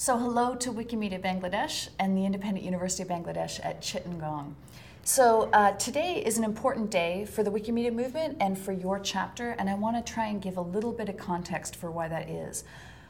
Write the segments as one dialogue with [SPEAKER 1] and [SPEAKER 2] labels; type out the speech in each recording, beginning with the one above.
[SPEAKER 1] So hello to Wikimedia Bangladesh and the Independent University of Bangladesh at Chittagong. So today is an important day for the Wikimedia movement and for your chapter, and I want to try and give a little bit of context for why that is.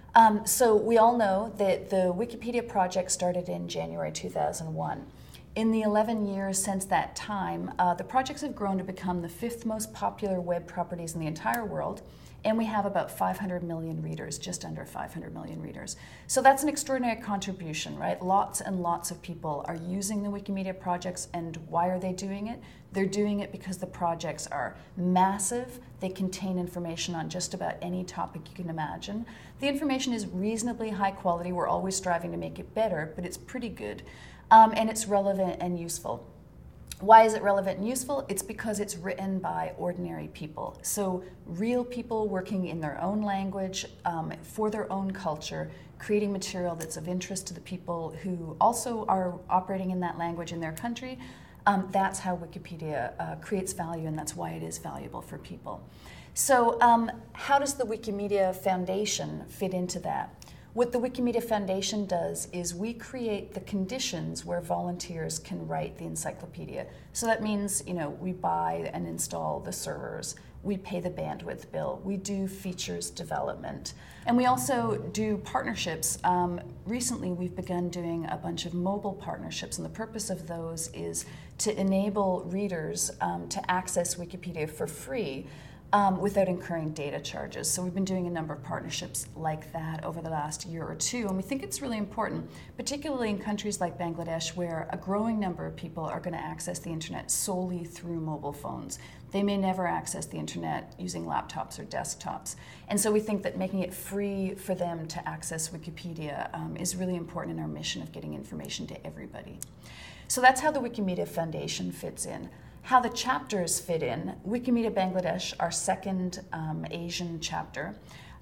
[SPEAKER 1] So we all know that the Wikipedia project started in January 2001. In the 11 years since that time, the projects have grown to become the 5th most popular web properties in the entire world, and we have about 500 million readers, just under 500 million readers. So that's an extraordinary contribution, right? Lots and lots of people are using the Wikimedia projects, and why are they doing it? They're doing it because the projects are massive. They contain information on just about any topic you can imagine. The information is reasonably high quality. We're always striving to make it better, but it's pretty good. And it's relevant and useful. Why is it relevant and useful? It's because it's written by ordinary people. So real people working in their own language, for their own culture, creating material that's of interest to the people who also are operating in that language in their country. That's how Wikipedia creates value, and that's why it is valuable for people. So how does the Wikimedia Foundation fit into that? What the Wikimedia Foundation does is we create the conditions where volunteers can write the encyclopedia. So that means, we buy and install the servers, we pay the bandwidth bill, we do features development, and we also do partnerships. Recently, we've begun doing a bunch of mobile partnerships, and the purpose of those is to enable readers to access Wikipedia for free. Without incurring data charges. So we've been doing a number of partnerships like that over the last year or two, and we think it's really important, particularly in countries like Bangladesh, where a growing number of people are going to access the internet solely through mobile phones. They may never access the internet using laptops or desktops. And so we think that making it free for them to access Wikipedia is really important in our mission of getting information to everybody. So that's how the Wikimedia Foundation fits in. How the chapters fit in, Wikimedia Bangladesh, our second Asian chapter,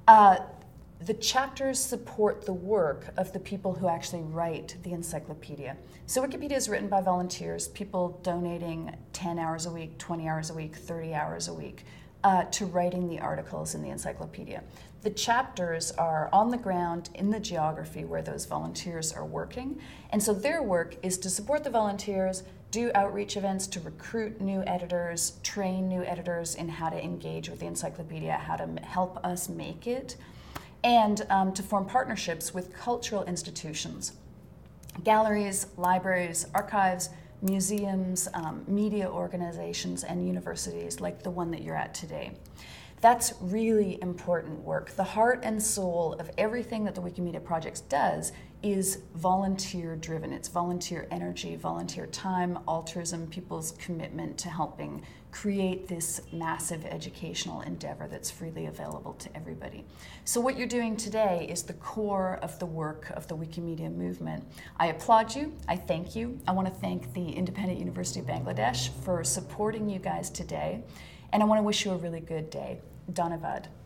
[SPEAKER 1] the chapters support the work of the people who actually write the encyclopedia. So Wikipedia is written by volunteers, people donating 10 hours a week, 20 hours a week, 30 hours a week to writing the articles in the encyclopedia. The chapters are on the ground in the geography where those volunteers are working, and so their work is to support the volunteers, do outreach events to recruit new editors, train new editors in how to engage with the encyclopedia, how to help us make it, and to form partnerships with cultural institutions, galleries, libraries, archives, museums, media organizations, and universities like the one that you're at today. That's really important work. The heart and soul of everything that the Wikimedia Project does is volunteer-driven. It's volunteer energy, volunteer time, altruism, people's commitment to helping create this massive educational endeavor that's freely available to everybody. So what you're doing today is the core of the work of the Wikimedia movement. I applaud you. I thank you. I want to thank the Independent University of Bangladesh for supporting you guys today, and I want to wish you a really good day. Dhanyavad.